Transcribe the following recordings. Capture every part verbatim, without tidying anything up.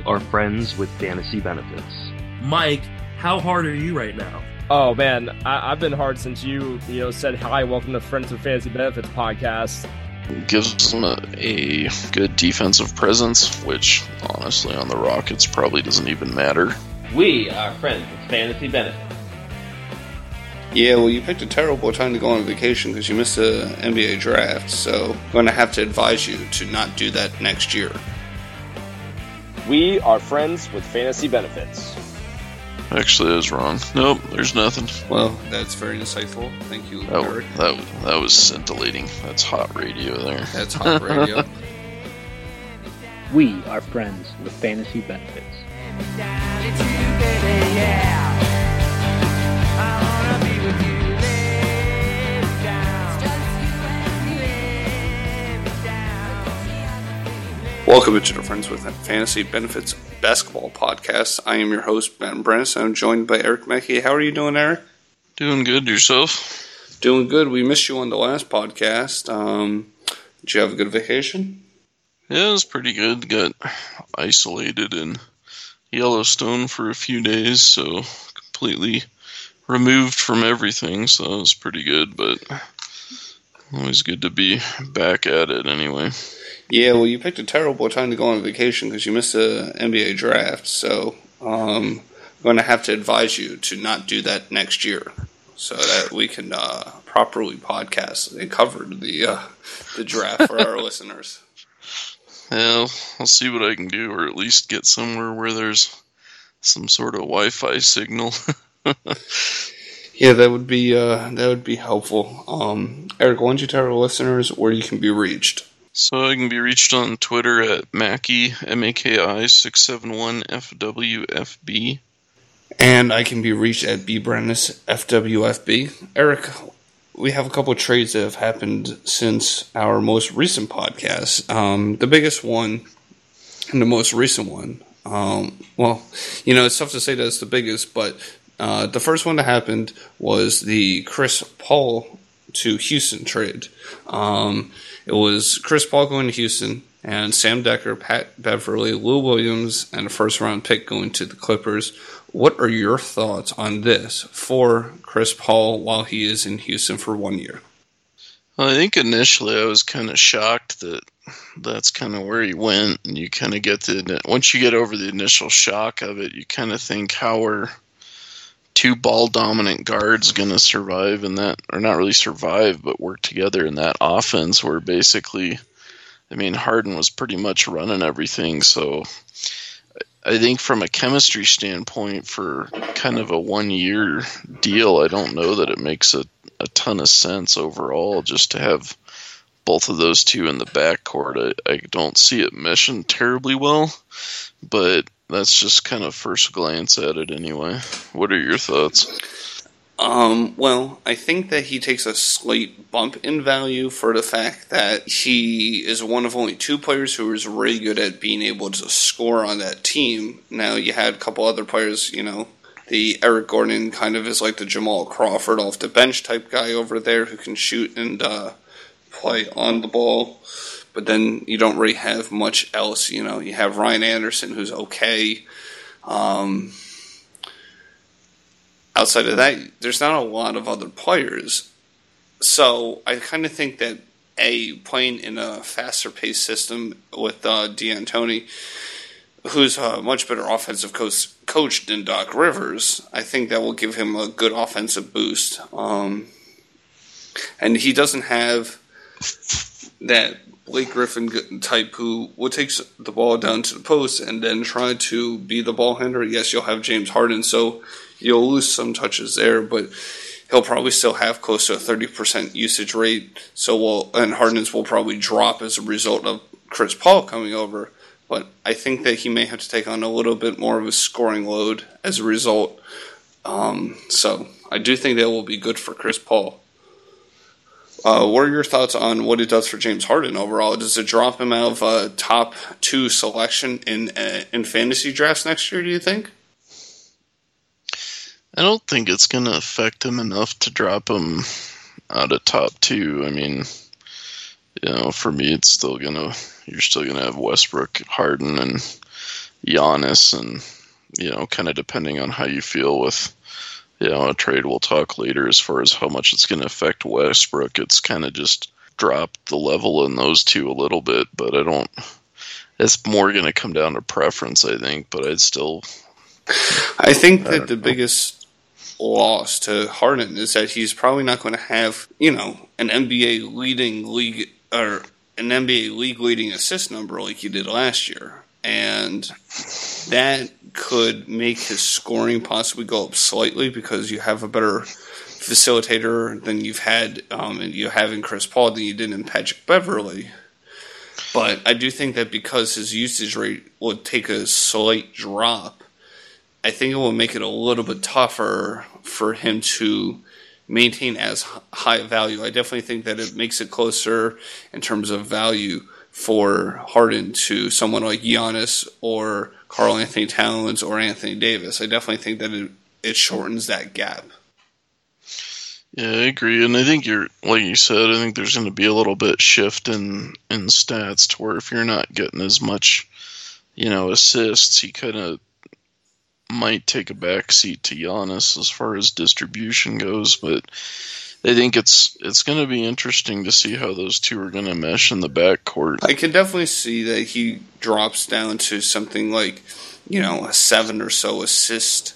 We are friends with fantasy benefits. Mike, how hard are you right now? Oh man, I, I've been hard since you, you know, said hi. Welcome to Friends with Fantasy Benefits podcast. Gives them a, a good defensive presence, which honestly on the Rockets probably doesn't even matter. We are friends with fantasy benefits. Yeah, well, you picked a terrible time to go on vacation because you missed the N B A draft, so I'm going to have to advise you to not do that next year. We are friends with fantasy benefits. Actually, I was wrong. Nope, there's nothing. Well, that's very insightful. Thank you, that, Eric. That, that was scintillating. That's hot radio there. That's hot radio. We are friends with fantasy benefits. Welcome to the Friends with Fantasy Benefits Basketball Podcast. I am your host, Ben Brennis. I'm joined by Eric Mackey. How are you doing, Eric? Doing good. Yourself? Doing good. We missed you on the last podcast. Um, did you have a good vacation? Yeah, it was pretty good. Got isolated in Yellowstone for a few days, so completely removed from everything, so that was pretty good, but always good to be back at it anyway. Yeah, well, you picked a terrible time to go on vacation because you missed the N B A draft, so um, I'm going to have to advise you to not do that next year so that we can uh, properly podcast and cover the, uh, the draft for our listeners. Well, I'll see what I can do, or at least get somewhere where there's some sort of Wi-Fi signal. Yeah, that would be uh, that would be helpful. Um, Eric, why don't you tell our listeners where you can be reached? So I can be reached on Twitter at Maki, M A K I six seven one F W F B. And I can be reached at B Brennis F W F B. Eric, we have a couple of trades that have happened since our most recent podcast. Um, the biggest one and the most recent one. Um, well, you know, it's tough to say that it's the biggest, but uh, the first one that happened was the Chris Paul to Houston trade. Um, it was Chris Paul going to Houston and Sam Decker, Pat Beverly, Lou Williams, and a first-round pick going to the Clippers. What are your thoughts on this for Chris Paul while he is in Houston for one year? Well, I think initially I was kind of shocked that that's kind of where he went, and you kind of get the once you get over the initial shock of it, you kind of think, how are two ball-dominant guards going to survive in that, or not really survive, but work together in that offense where basically, I mean, Harden was pretty much running everything, so I think from a chemistry standpoint for kind of a one-year deal, I don't know that it makes a, a ton of sense overall just to have both of those two in the backcourt. I, I don't see it meshing terribly well, but that's just kind of first glance at it anyway. What are your thoughts? Um, well, I think that he takes a slight bump in value for the fact that he is one of only two players who is really good at being able to score on that team. Now, you had a couple other players, you know, the Eric Gordon kind of is like the Jamal Crawford off the bench type guy over there who can shoot and uh, play on the ball. But then you don't really have much else. You know, you have Ryan Anderson, who's okay. Um, outside of that, there's not a lot of other players. So I kind of think that, A, playing in a faster-paced system with uh, D'Antoni, who's a much better offensive coach, coach than Doc Rivers, I think that will give him a good offensive boost. Um, and he doesn't have that Blake Griffin type who will take the ball down to the post and then try to be the ball handler. Yes, you'll have James Harden, so you'll lose some touches there, but he'll probably still have close to a thirty percent usage rate. So we'll, and Harden's will probably drop as a result of Chris Paul coming over. But I think that he may have to take on a little bit more of a scoring load as a result. Um, so I do think that will be good for Chris Paul. Uh, what are your thoughts on what it does for James Harden overall? Does it drop him out of a top two selection in uh, in fantasy drafts next year, do you think? I don't think it's going to affect him enough to drop him out of top two. I mean, you know, for me, it's still going to, you're still going to have Westbrook, Harden, and Giannis, and you know, kind of depending on how you feel with, you know, a trade we'll talk later as far as how much it's going to affect Westbrook. It's kind of just dropped the level in those two a little bit, but I don't. It's more going to come down to preference, I think. But I'd still. I think that I the know. biggest loss to Harden is that he's probably not going to have, you know, an N B A leading league or an N B A league leading assist number like he did last year, and that could make his scoring possibly go up slightly because you have a better facilitator than you've had, um, and you have in Chris Paul than you did in Patrick Beverly. But I do think that because his usage rate would take a slight drop, I think it will make it a little bit tougher for him to maintain as high a value. I definitely think that it makes it closer in terms of value for Harden to someone like Giannis or Karl Anthony Towns or Anthony Davis. I definitely think that it, it shortens that gap. Yeah, I agree, and I think you're, like you said, I think there's going to be a little bit shift in, in stats to where if you're not getting as much, you know, assists, he kind of might take a backseat to Giannis as far as distribution goes, but I think it's it's going to be interesting to see how those two are going to mesh in the backcourt. I can definitely see that he drops down to something like, you know, a seven or so assist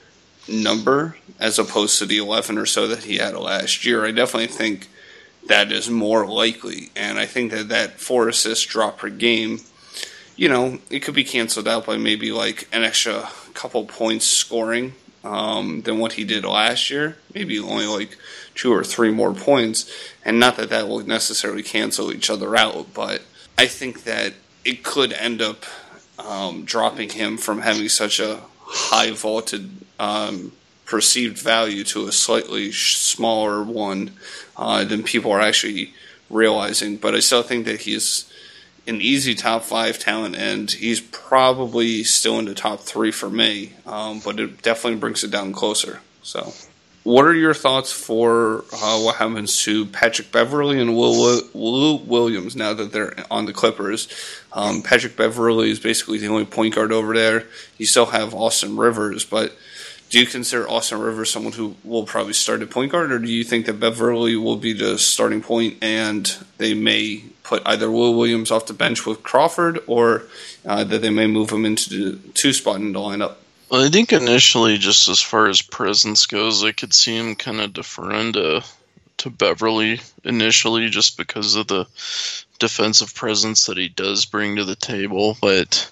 number as opposed to the eleven or so that he had last year. I definitely think that is more likely, and I think that that four assist drop per game, you know, it could be canceled out by maybe like an extra couple points scoring um, than what he did last year. Maybe only like two or three more points, and not that that will necessarily cancel each other out, but I think that it could end up um, dropping him from having such a high vaulted um, perceived value to a slightly sh- smaller one uh, than people are actually realizing. But I still think that he's an easy top five talent, and he's probably still in the top three for me, um, but it definitely brings it down closer. So, what are your thoughts for uh, what happens to Patrick Beverly and Will, Will Williams now that they're on the Clippers? Um, Patrick Beverly is basically the only point guard over there. You still have Austin Rivers, but do you consider Austin Rivers someone who will probably start at point guard, or do you think that Beverly will be the starting point and they may put either Will Williams off the bench with Crawford, or uh, that they may move him into the two spot in the lineup? Well, I think initially, just as far as presence goes, I could see him kind of deferring to, to Beverly initially just because of the defensive presence that he does bring to the table. But,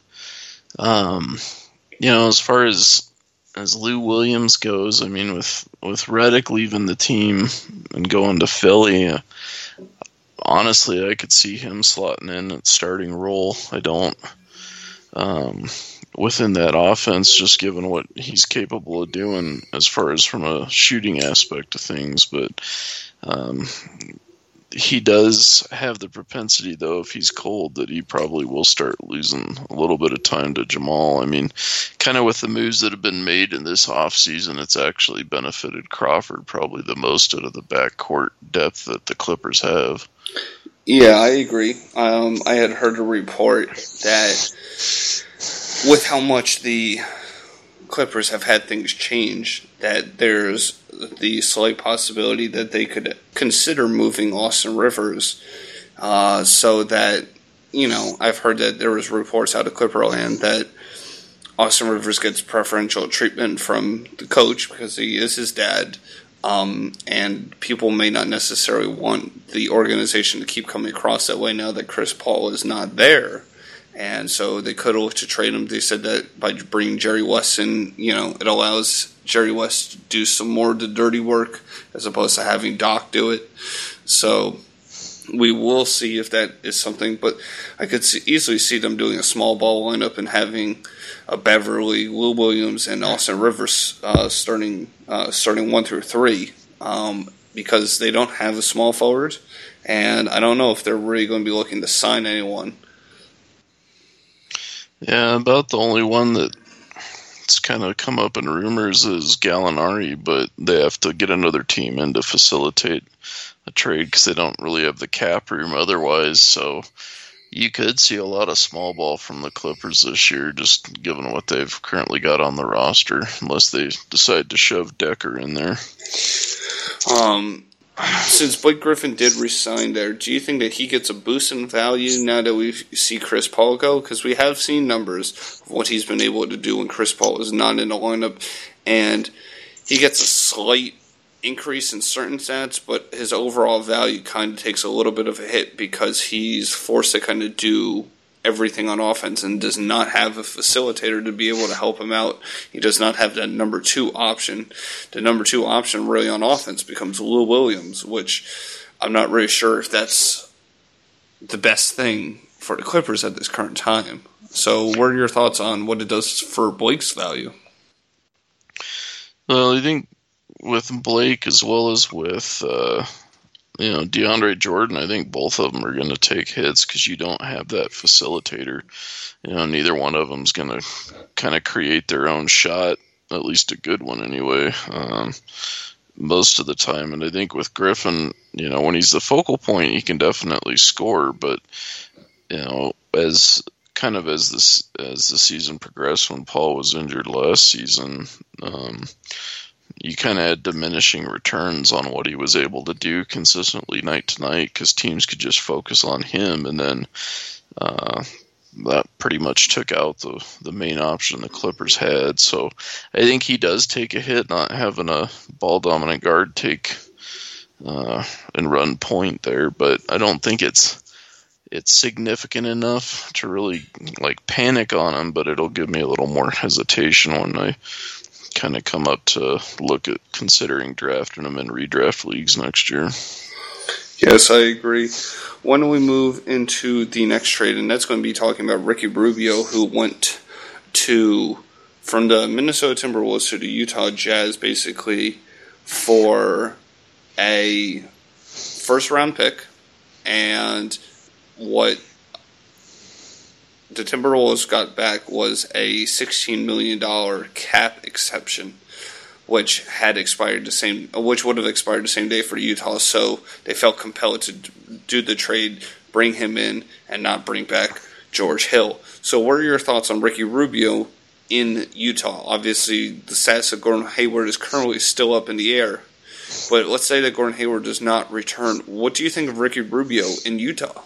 um, you know, as far as as Lou Williams goes, I mean, with, with Redick leaving the team and going to Philly, uh, honestly, I could see him slotting in at starting role. I don't, um, within that offense, just given what he's capable of doing as far as from a shooting aspect of things. But um, he does have the propensity, though, if he's cold, that he probably will start losing a little bit of time to Jamal. I mean, kind of with the moves that have been made in this offseason, it's actually benefited Crawford probably the most out of the backcourt depth that the Clippers have. Yeah, I agree. Um, I had heard a report that with how much the Clippers have had things change, that there's the slight possibility that they could consider moving Austin Rivers uh, so that, you know, I've heard that there was reports out of Clipperland that Austin Rivers gets preferential treatment from the coach because he is his dad, um, and people may not necessarily want the organization to keep coming across that way now that Chris Paul is not there. And so they could look to trade him. They said that by bringing Jerry West in, you know, it allows Jerry West to do some more of the dirty work as opposed to having Doc do it. So we will see if that is something. But I could see, easily see them doing a small ball lineup and having a Beverly, Lou Williams, and Austin Rivers uh, starting uh, starting one through three um, because they don't have a small forward. And I don't know if they're really going to be looking to sign anyone. Yeah, about the only one that's kind of come up in rumors is Gallinari, but they have to get another team in to facilitate a trade because they don't really have the cap room otherwise. So you could see a lot of small ball from the Clippers this year, just given what they've currently got on the roster, unless they decide to shove Decker in there. Um, since Blake Griffin did resign there, do you think that he gets a boost in value now that we see Chris Paul go? Because we have seen numbers of what he's been able to do when Chris Paul is not in the lineup, and he gets a slight increase in certain stats, but his overall value kind of takes a little bit of a hit because he's forced to kind of do everything on offense and does not have a facilitator to be able to help him out. He does not have that number two option. The number two option really on offense becomes Lou Williams, which I'm not really sure if that's the best thing for the Clippers at this current time. So what are your thoughts on what it does for Blake's value? Well, I think with Blake as well as with uh, you know DeAndre Jordan, I think both of them are going to take hits because you don't have that facilitator. You know, neither one of them is going to kind of create their own shot, at least a good one anyway, um, most of the time. And I think with Griffin, you know, when he's the focal point, he can definitely score. But you know, as kind of as this as the season progressed, when Paul was injured last season, um, you kind of had diminishing returns on what he was able to do consistently night to night because teams could just focus on him, and then uh, that pretty much took out the, the main option the Clippers had. So I think he does take a hit not having a ball-dominant guard take uh, and run point there, but I don't think it's it's significant enough to really like panic on him, but it'll give me a little more hesitation when I kind of come up to look at considering drafting him in redraft leagues next year. Yes, I agree. Why don't we move into the next trade, and that's going to be talking about Ricky Rubio, who went to from the Minnesota Timberwolves to the Utah Jazz, basically for a first-round pick, and what the Timberwolves got back was a sixteen million dollars cap exception, which had expired the same, which would have expired the same day for Utah. So they felt compelled to do the trade, bring him in, and not bring back George Hill. So, what are your thoughts on Ricky Rubio in Utah? Obviously, the status of Gordon Hayward is currently still up in the air. But let's say that Gordon Hayward does not return. What do you think of Ricky Rubio in Utah?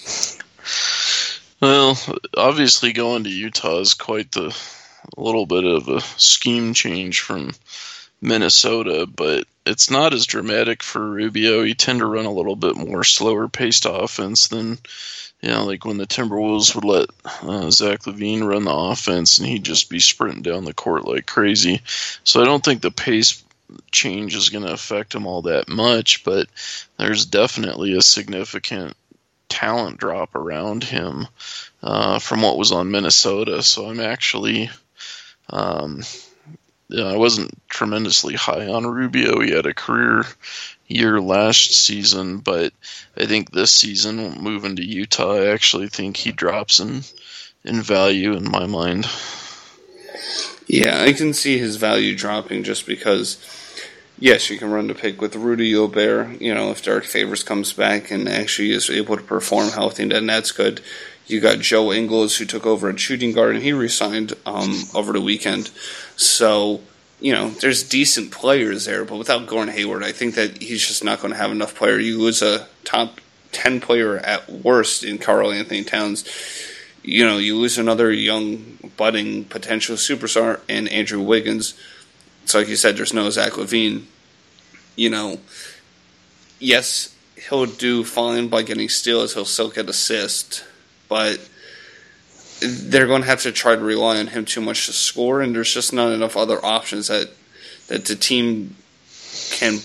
Well, obviously going to Utah is quite the a little bit of a scheme change from Minnesota, but it's not as dramatic for Rubio. You tend to run a little bit more slower paced offense than, you know, like when the Timberwolves would let uh, Zach LaVine run the offense and he'd just be sprinting down the court like crazy. So I don't think the pace change is going to affect him all that much, but there's definitely a significant talent drop around him uh, from what was on Minnesota. So I'm actually, um, you know, I wasn't tremendously high on Rubio. He had a career year last season, but I think this season, moving to Utah, I actually think he drops in in value in my mind. Yeah, I can see his value dropping just because, yes, you can run the pick with Rudy Gobert. You know, if Derek Favors comes back and actually is able to perform healthy, then that's good. You got Joe Ingles, who took over at shooting guard, and he resigned um, over the weekend. So, you know, there's decent players there, but without Gordon Hayward, I think that he's just not going to have enough player. You lose a top ten player at worst in Karl Anthony Towns. You know, you lose another young, budding, potential superstar in Andrew Wiggins. So like you said, there's no Zach LaVine. You know, yes, he'll do fine by getting steals. He'll still get assists. But they're going to have to try to rely on him too much to score, and there's just not enough other options that that the team can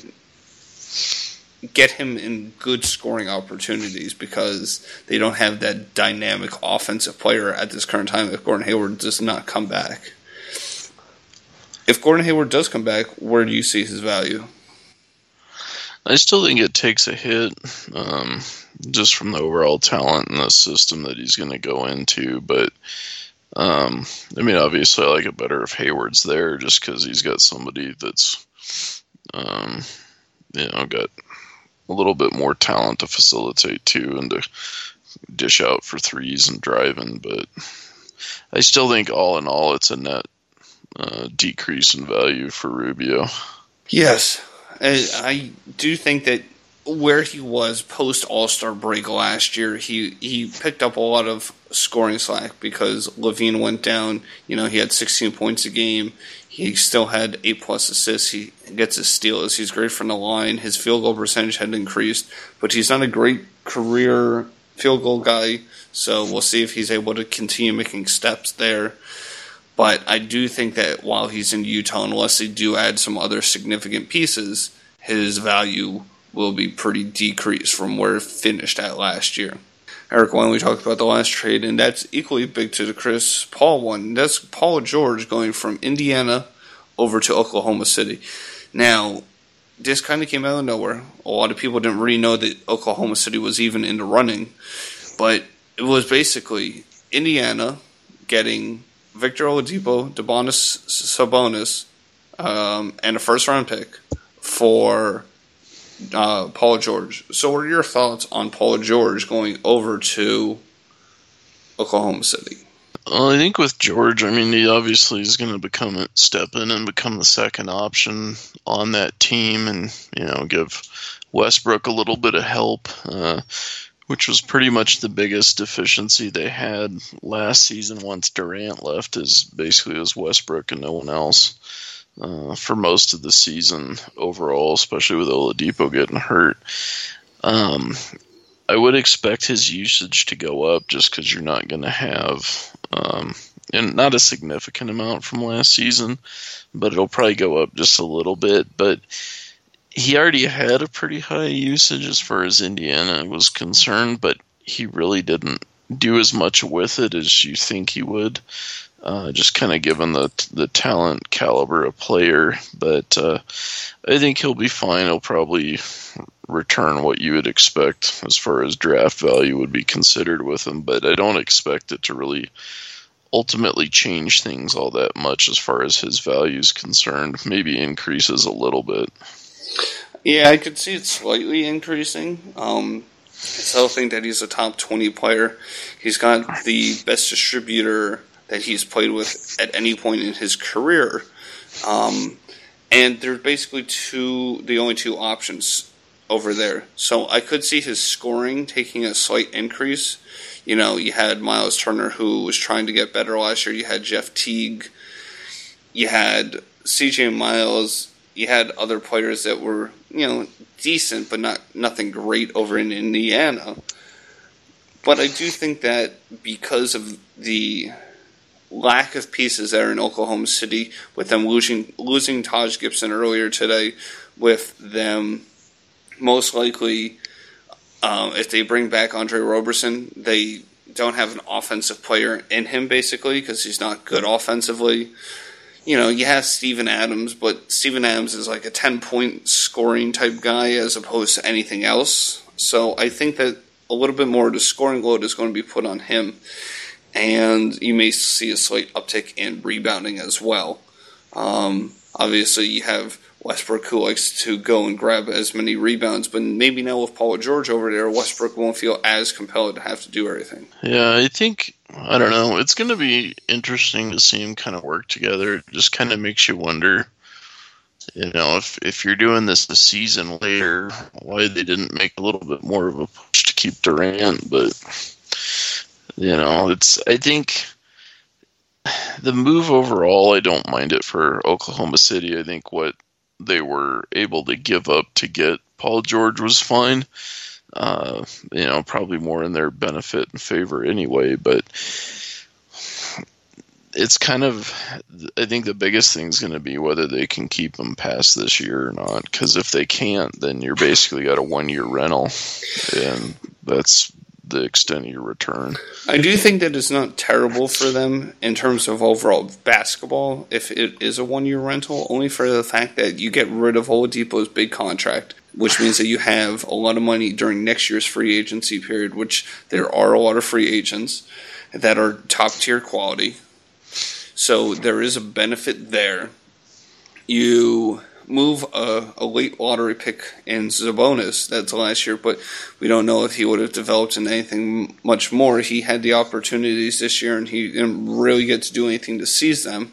get him in good scoring opportunities because they don't have that dynamic offensive player at this current time if Gordon Hayward does not come back. If Gordon Hayward does come back, where do you see his value? I still think it takes a hit, um, just from the overall talent and the system that he's going to go into. But, um, I mean, obviously I like it better if Hayward's there just because he's got somebody that's, um, you know, got a little bit more talent to facilitate too and to dish out for threes and driving, but I still think all in all it's a net uh, decrease in value for Rubio. Yes, I, I do think that where he was post All-Star break last year, he, he picked up a lot of scoring slack because Levine went down. You know, he had sixteen points a game. He still had eight plus assists. He gets his steals. He's great from the line. His field goal percentage had increased, but he's not a great career field goal guy. So we'll see if he's able to continue making steps there. But I do think that while he's in Utah, unless they do add some other significant pieces, his value will be pretty decreased from where it finished at last year. Eric, why don't we talk about the last trade? And that's equally big to the Chris Paul one. That's Paul George going from Indiana over to Oklahoma City. Now, this kind of came out of nowhere. A lot of people didn't really know that Oklahoma City was even in the running. But it was basically Indiana getting Victor Oladipo, Domantas Sabonis, um, and a first-round pick for uh, Paul George. So what are your thoughts on Paul George going over to Oklahoma City? Well, I think with George, I mean, he obviously is going to become a step in and become the second option on that team and, you know, give Westbrook a little bit of help, uh, which was pretty much the biggest deficiency they had last season once Durant left, is basically it was Westbrook and no one else uh, for most of the season overall, especially with Oladipo getting hurt. Um, I would expect his usage to go up just because you're not going to have, um, and not a significant amount from last season, but it'll probably go up just a little bit. But he already had a pretty high usage as far as Indiana was concerned, but he really didn't do as much with it as you think he would, uh, just kind of given the the talent caliber of player. But uh, I think he'll be fine. He'll probably return what you would expect as far as draft value would be considered with him, but I don't expect it to really ultimately change things all that much as far as his value is concerned. Maybe increases a little bit. Yeah, I could see it slightly increasing. Um, I still think that he's a top twenty player. He's got the best distributor that he's played with at any point in his career. Um, and there's basically two, the only two options over there. So I could see his scoring taking a slight increase. You know, you had Miles Turner, who was trying to get better last year. You had Jeff Teague. You had C J Miles. You had other players that were, you know, decent, but not nothing great over in Indiana. But I do think that because of the lack of pieces there in Oklahoma City, with them losing losing Taj Gibson earlier today, with them most likely, um, if they bring back Andre Roberson, they don't have an offensive player in him, basically, because he's not good offensively. You know, you have Steven Adams, but Steven Adams is like a ten-point scoring type guy as opposed to anything else. So I think that a little bit more of the scoring load is going to be put on him. And you may see a slight uptick in rebounding as well. Um, obviously, you have Westbrook, who likes to go and grab as many rebounds, but maybe now with Paul George over there, Westbrook won't feel as compelled to have to do everything. Yeah, I think, I don't know, it's going to be interesting to see them kind of work together. It just kind of makes you wonder, you know, if, if you're doing this a season later, why they didn't make a little bit more of a push to keep Durant. But, you know, it's, I think the move overall, I don't mind it for Oklahoma City. I think what they were able to give up to get Paul George was fine. Uh, you know, probably more in their benefit and favor anyway, but it's kind of, I think the biggest thing is going to be whether they can keep him past this year or not, because if they can't, then you're basically got a one-year rental, and that's the extent of your return. I do think that it's not terrible for them in terms of overall basketball if it is a one-year rental, only for the fact that you get rid of Oladipo's big contract, which means that you have a lot of money during next year's free agency period, which there are a lot of free agents that are top-tier quality. So there is a benefit there. You move a, a late lottery pick in Sabonis that's last year, but we don't know if he would have developed into anything much more. He had the opportunities this year, and he didn't really get to do anything to seize them.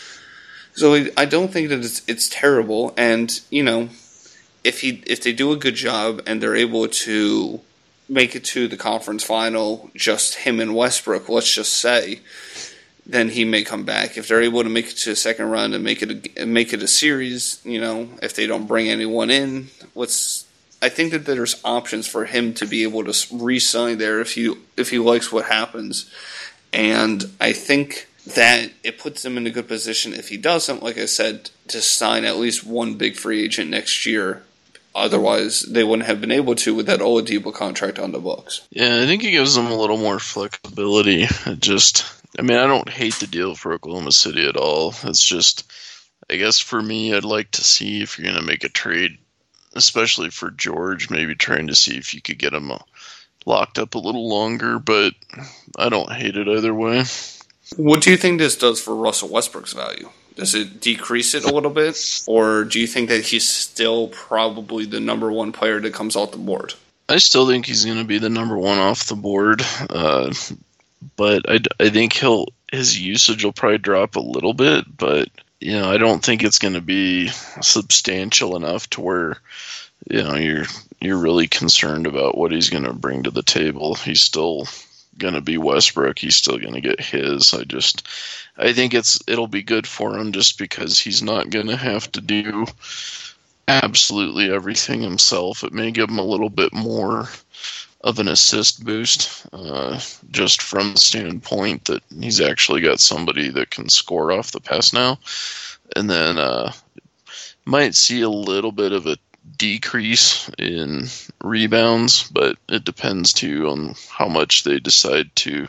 So I don't think that it's, it's terrible, and, you know, if he if they do a good job and they're able to make it to the conference final, just him and Westbrook, let's just say, then he may come back. If they're able to make it to the second round and make it a, make it a series, you know, if they don't bring anyone in, what's I think that there's options for him to be able to re-sign there if he if he likes what happens, and I think that it puts him in a good position if he doesn't, like I said, to sign at least one big free agent next year. Otherwise, they wouldn't have been able to with that Oladipo contract on the books. Yeah, I think it gives them a little more flexibility. It just, I mean, I don't hate the deal for Oklahoma City at all. It's just, I guess for me, I'd like to see if you're going to make a trade, especially for George, maybe trying to see if you could get him locked up a little longer, but I don't hate it either way. What do you think this does for Russell Westbrook's value? Does it decrease it a little bit? Or do you think that he's still probably the number one player that comes off the board? I still think he's going to be the number one off the board. Uh, but I, I think he'll his usage will probably drop a little bit. But, you know, I don't think it's going to be substantial enough to where, you know, you're, you're really concerned about what he's going to bring to the table. He's still going to be Westbrook. He's still going to get his. I just... I think it's it'll be good for him just because he's not going to have to do absolutely everything himself. It may give him a little bit more of an assist boost, uh, just from the standpoint that he's actually got somebody that can score off the pass now. And then uh, might see a little bit of a decrease in rebounds, but it depends too on how much they decide to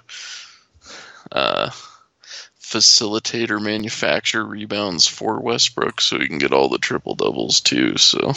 uh, facilitate or manufacture rebounds for Westbrook so he can get all the triple doubles too. So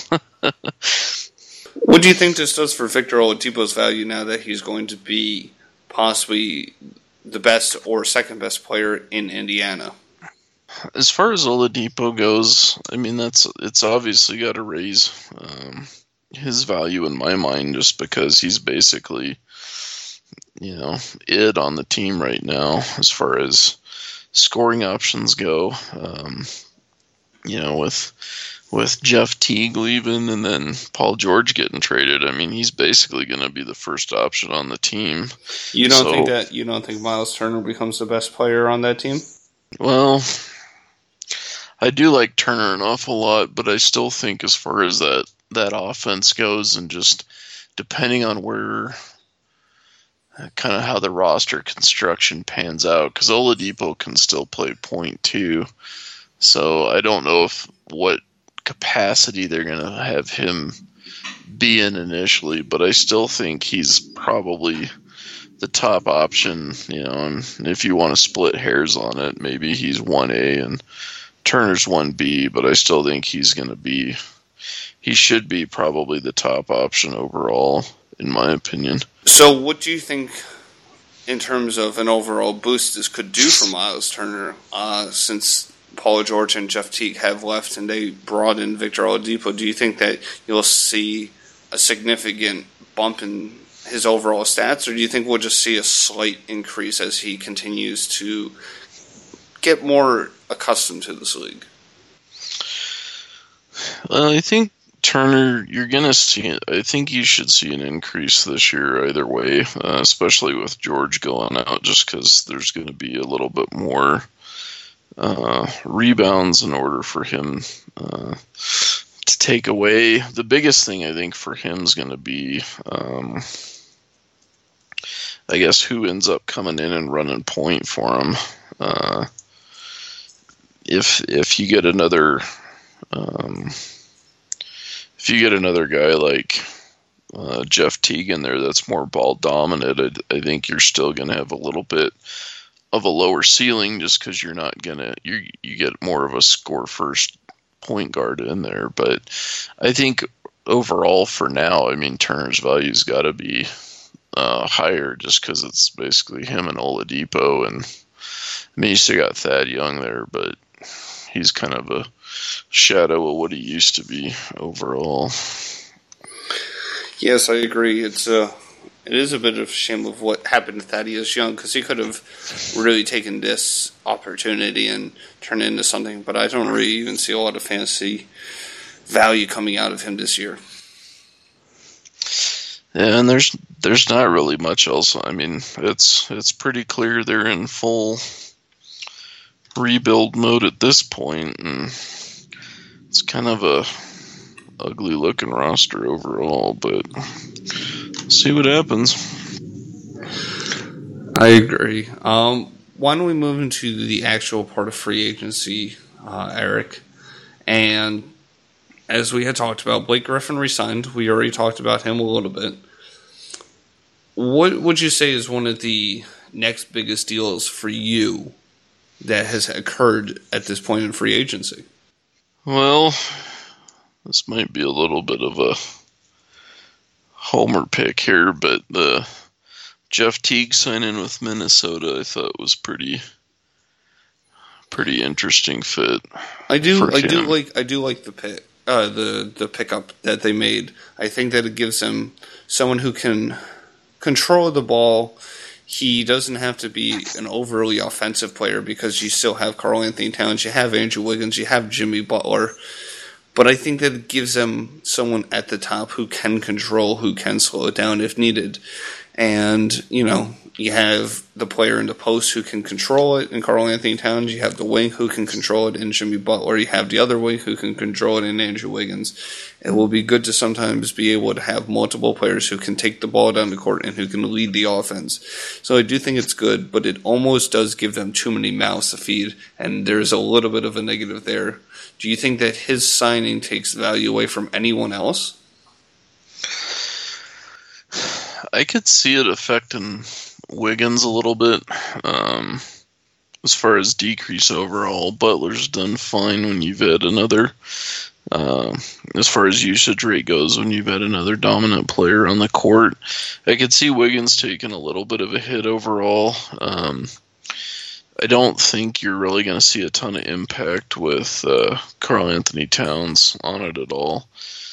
what do you think this does for Victor Oladipo's value now that he's going to be possibly the best or second best player in Indiana? As far as Oladipo goes, I mean, that's it's obviously got to raise um, his value in my mind just because he's basically, you know, it on the team right now as far as scoring options go. Um, you know, with with Jeff Teague leaving and then Paul George getting traded, I mean, he's basically going to be the first option on the team. You don't so, think that you don't think Miles Turner becomes the best player on that team? Well, I do like Turner an awful lot, but I still think as far as that that offense goes, and just depending on where, kind of how the roster construction pans out, because Oladipo can still play point too. So I don't know if what capacity they're going to have him be in initially, but I still think he's probably the top option, you know, and if you want to split hairs on it, maybe he's one A and Turner's one B, but I still think he's going to be, he should be probably the top option overall, in my opinion. So what do you think in terms of an overall boost this could do for Miles Turner, uh, since Paul George and Jeff Teague have left and they brought in Victor Oladipo? Do you think that you'll see a significant bump in his overall stats, or do you think we'll just see a slight increase as he continues to get more accustomed to this league? Well, I think Turner, you're going to see, I think you should see an increase this year either way, uh, especially with George going out, just because there's going to be a little bit more uh, rebounds in order for him uh, to take away. The biggest thing I think for him is going to be, um, I guess, who ends up coming in and running point for him. Uh, if if you get another, um, if you get another guy like uh, Jeff Teague in there that's more ball dominant, I, I think you're still going to have a little bit of a lower ceiling just because you're not gonna you you get more of a score first point guard in there. But I think overall for now, I mean, Turner's value's got to be uh, higher just because it's basically him and Oladipo, and I mean you still got Thad Young there, but he's kind of a shadow of what he used to be overall. Yes, I agree. It's uh, it is a bit of a shame of what happened to Thaddeus Young, because he could have really taken this opportunity and turned it into something, but I don't really even see a lot of fantasy value coming out of him this year. Yeah, and there's there's not really much else. I mean, it's it's pretty clear they're in full rebuild mode at this point, and it's kind of a ugly looking roster overall, but see what happens. I agree. Um, why don't we move into the actual part of free agency, uh, Eric? And as we had talked about, Blake Griffin resigned. We already talked about him a little bit. What would you say is one of the next biggest deals for you that has occurred at this point in free agency? Well, this might be a little bit of a homer pick here, but the Jeff Teague signing with Minnesota I thought was pretty pretty interesting fit. I do I him. do like I do like the pick uh, the the pickup that they made. I think that it gives them someone who can control the ball. He doesn't have to be an overly offensive player because you still have Karl Anthony Towns, you have Andrew Wiggins, you have Jimmy Butler. But I think that it gives them someone at the top who can control, who can slow it down if needed. And, you know, you have the player in the post who can control it in Karl Anthony Towns. You have the wing who can control it in Jimmy Butler. You have the other wing who can control it in Andrew Wiggins. It will be good to sometimes be able to have multiple players who can take the ball down the court and who can lead the offense. So I do think it's good, but it almost does give them too many mouths to feed, and there's a little bit of a negative there. Do you think that his signing takes value away from anyone else? I could see it affecting Wiggins a little bit. Um, as far as decrease overall, Butler's done fine when you've had another, uh, as far as usage rate goes, when you've had another dominant player on the court. I could see Wiggins taking a little bit of a hit overall. Um, I don't think you're really going to see a ton of impact with uh, Karl Anthony Towns on it at all.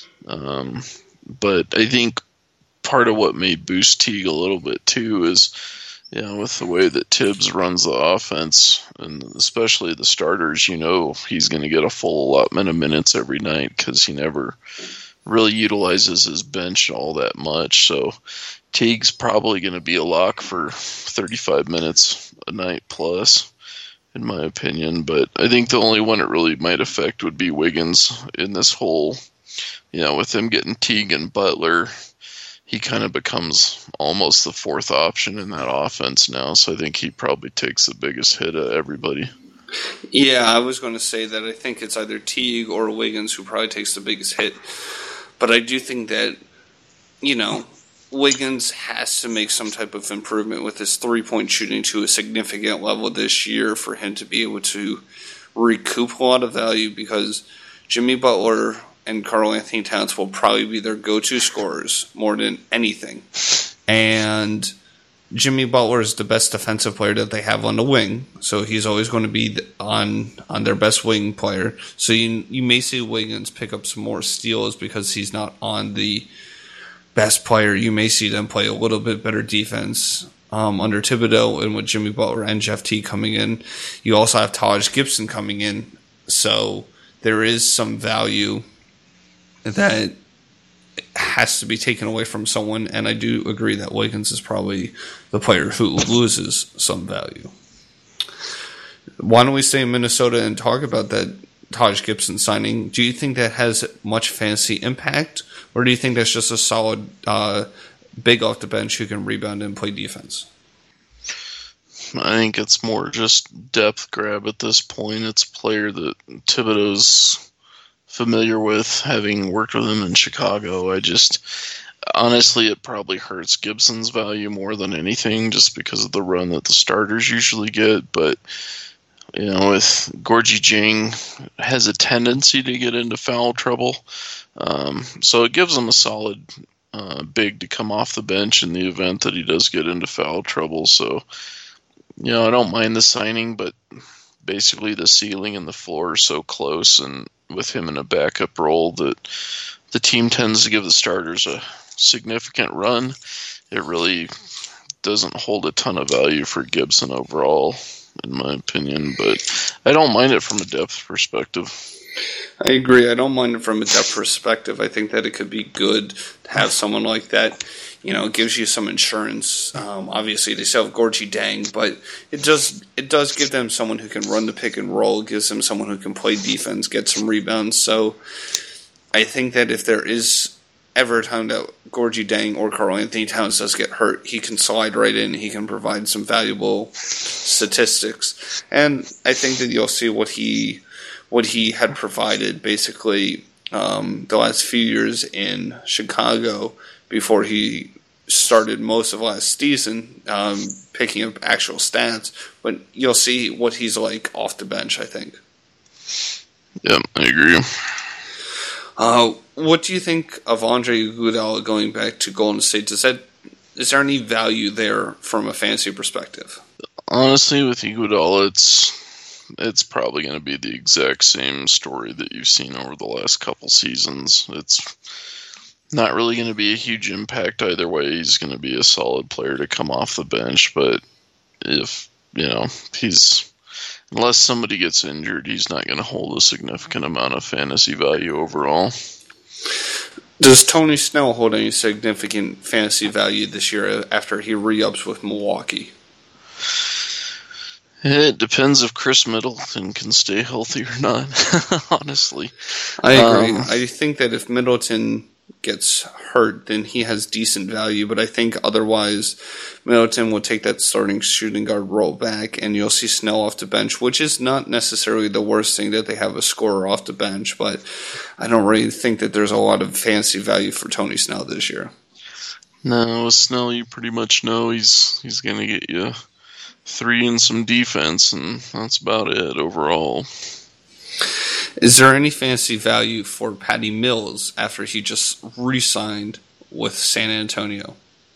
Um, but I think part of what may boost Teague a little bit too is, you know, with the way that Tibbs runs the offense, and especially the starters, you know, he's going to get a full allotment of minutes every night because he never really utilizes his bench all that much. So Teague's probably going to be a lock for thirty-five minutes a night plus, in my opinion. But I think the only one it really might affect would be Wiggins in this whole, you know, with him getting Teague and Butler, he kind of becomes almost the fourth option in that offense now. So I think he probably takes the biggest hit of everybody. Yeah, I was going to say that I think it's either Teague or Wiggins who probably takes the biggest hit. But I do think that, you know, Wiggins has to make some type of improvement with his three-point shooting to a significant level this year for him to be able to recoup a lot of value, because Jimmy Butler and Karl Anthony Towns will probably be their go-to scorers more than anything. And Jimmy Butler is the best defensive player that they have on the wing, so he's always going to be on on their best wing player. So you you may see Wiggins pick up some more steals because he's not on the best player. You may see them play a little bit better defense um, under Thibodeau, and with Jimmy Butler and Jeff Teague coming in. You also have Taj Gibson coming in, so there is some value that has to be taken away from someone, and I do agree that Wiggins is probably the player who loses some value. Why don't we stay in Minnesota and talk about that Taj Gibson signing? Do you think that has much fantasy impact, or do you think that's just a solid uh, big off the bench who can rebound and play defense? I think it's more just depth grab at this point. It's a player that Thibodeau's familiar with, having worked with him in Chicago. I just, honestly, it probably hurts Gibson's value more than anything, just because of the run that the starters usually get. But, you know, with Gorgie Jang has a tendency to get into foul trouble. Um, so it gives him a solid uh, big to come off the bench in the event that he does get into foul trouble. So, you know, I don't mind the signing, but basically the ceiling and the floor are so close, and with him in a backup role, that the team tends to give the starters a significant run. It really doesn't hold a ton of value for Gibson overall, in my opinion, but I don't mind it from a depth perspective. I agree. I don't mind it from a depth perspective. I think that it could be good to have someone like that. You know, it gives you some insurance. Um, obviously, they still have Gorgie Dang, but it does it does give them someone who can run the pick and roll. It gives them someone who can play defense, get some rebounds. So I think that if there is ever a time that Gorgie Dang or Karl Anthony Towns does get hurt, he can slide right in. He can provide some valuable statistics. And I think that you'll see what he what he had provided basically um, the last few years in Chicago before he started most of last season, um, picking up actual stats. But you'll see what he's like off the bench, I think. Yep, I agree. Uh, what do you think of Andre Iguodala going back to Golden State? Does that, is there any value there from a fantasy perspective? Honestly, with Iguodala, it's it's probably going to be the exact same story that you've seen over the last couple seasons. It's not really going to be a huge impact either way. He's going to be a solid player to come off the bench, but if, you know, he's, unless somebody gets injured, he's not going to hold a significant amount of fantasy value overall. Does Tony Snell hold any significant fantasy value this year after he re-ups with Milwaukee? It depends if Chris Middleton can stay healthy or not, honestly. I agree. Um, I think that if Middleton gets hurt, then he has decent value, but I think otherwise Middleton will take that starting shooting guard role back, and you'll see Snell off the bench, which is not necessarily the worst thing that they have a scorer off the bench, but I don't really think that there's a lot of fantasy value for Tony Snell this year. No, with Snell, you pretty much know he's he's going to get you three and some defense, and that's about it overall. Is there any fantasy value for Patty Mills after he just re-signed with San Antonio?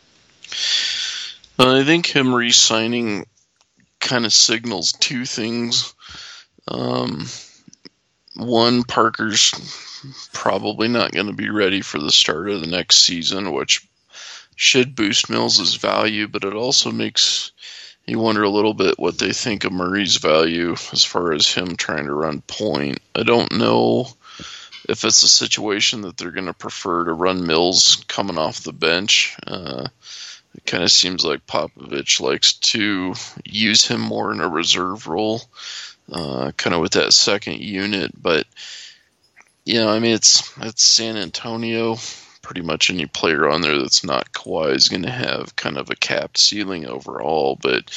I think him re-signing kind of signals two things. Um, one, Parker's probably not going to be ready for the start of the next season, which should boost Mills' value, but it also makes you wonder a little bit what they think of Murray's value as far as him trying to run point. I don't know if it's a situation that they're going to prefer to run Mills coming off the bench. Uh, it kind of seems like Popovich likes to use him more in a reserve role, uh, kind of with that second unit. But, you know, I mean, it's, it's San Antonio. Pretty much any player on there that's not Kawhi is going to have kind of a capped ceiling overall. But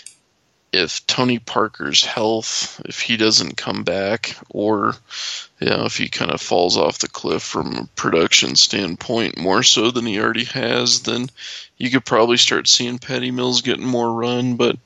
if Tony Parker's health, if he doesn't come back, or you know, if he kind of falls off the cliff from a production standpoint more so than he already has, then you could probably start seeing Patty Mills getting more run. But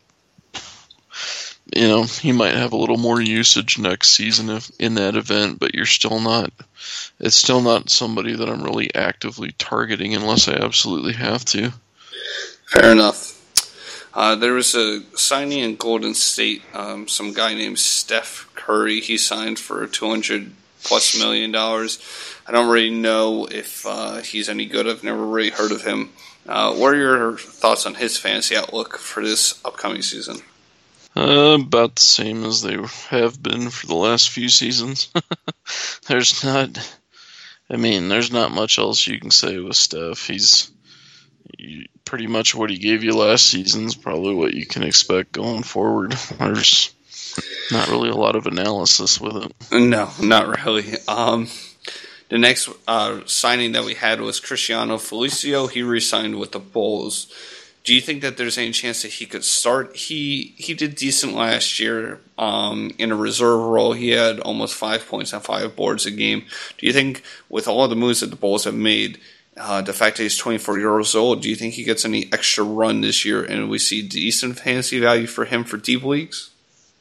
you know, he might have a little more usage next season if in that event, but you're still not, it's still not somebody that I'm really actively targeting unless I absolutely have to. Fair enough. Uh, there was a signing in Golden State, um, some guy named Steph Curry. He signed for two hundred plus million dollars. I don't really know if uh, he's any good. I've never really heard of him. Uh, what are your thoughts on his fantasy outlook for this upcoming season? Uh, about the same as they have been for the last few seasons. There's not, I mean, there's not much else you can say with Steph. He's you, pretty much what he gave you last season is probably what you can expect going forward. There's not really a lot of analysis with it. No, not really. Um, the next uh, signing that we had was Cristiano Felicio. He re-signed with the Bulls. Do you think that there's any chance that he could start? He he did decent last year um, in a reserve role. He had almost five points and five boards a game. Do you think with all of the moves that the Bulls have made, uh, the fact that he's twenty-four years old, do you think he gets any extra run this year and we see decent fantasy value for him for deep leagues?